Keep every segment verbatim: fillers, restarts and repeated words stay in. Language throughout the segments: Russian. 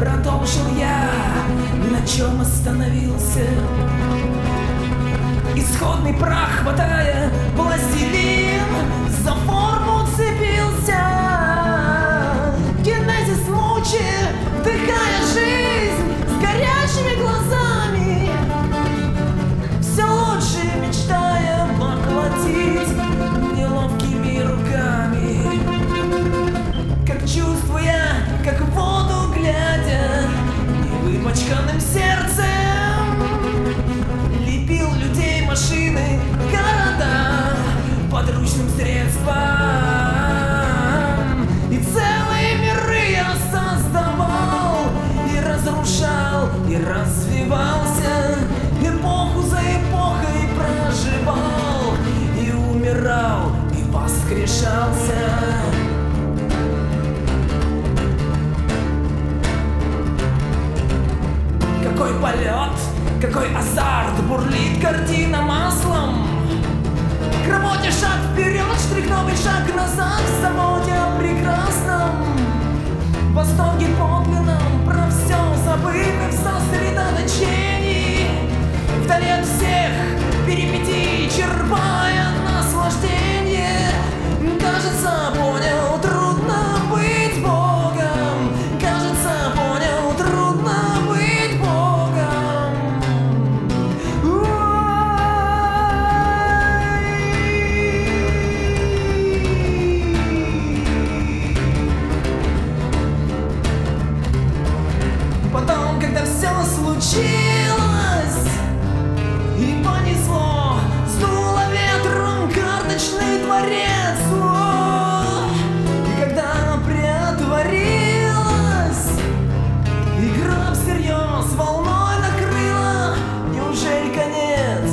продолжил я, на чем остановился. Исходный прах хватая, пластилин за форму цепился. Генезис мучает, вдыхая жизнь с горящими глазами, все лучше мечтая поглотить неловкими руками. Как чувствуя, как в воду глядя, невыпачканным сердцем лепил людей, машины, города подручным средством. И целые миры я создавал, и разрушал, и развивался, эпоху за эпохой проживал, и умирал, и воскрешался. Какой полет, какой азарт, бурлит картина маслом. К работе шаг вперед, штрих, новый шаг назад, в заботе о прекрасном, в восторге подлинном, про все забыв в сосредоточении, вдали от всех перипетий, черпая наслаждение. Кажется, понял, трудно быть Богом. Кажется, понял, трудно быть Богом. Потом, когда все случилось и понесло, сдуло ветром карточный дворец. О, и когда приотворилась, игра всерьез волной накрыла, неужели конец?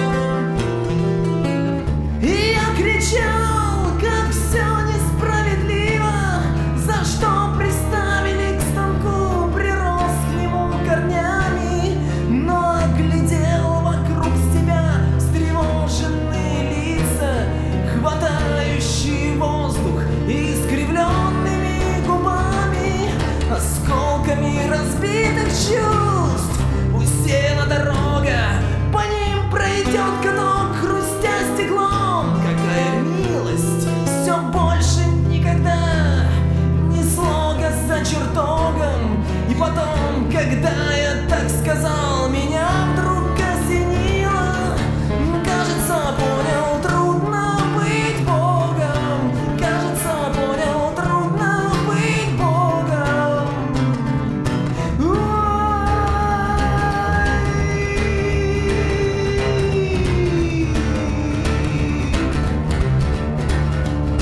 И я кричал, как все несправедливо, за что приставили к станку, прирос к нему корнями, но оглядел вокруг себя встревоженные лица, хватающие воздух искривленными губами, осколками разбитых чувств. Усеяна дорога, по ним пройдет каток, хрустя стеклом. Какая милость, все больше никогда, ни слога за чертогом. И потом, когда я так сказал, меня вдруг осенило. Кажется, понял, трудно быть Богом. Кажется, понял, трудно быть Богом.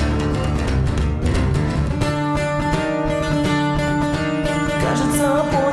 Кажется, понял.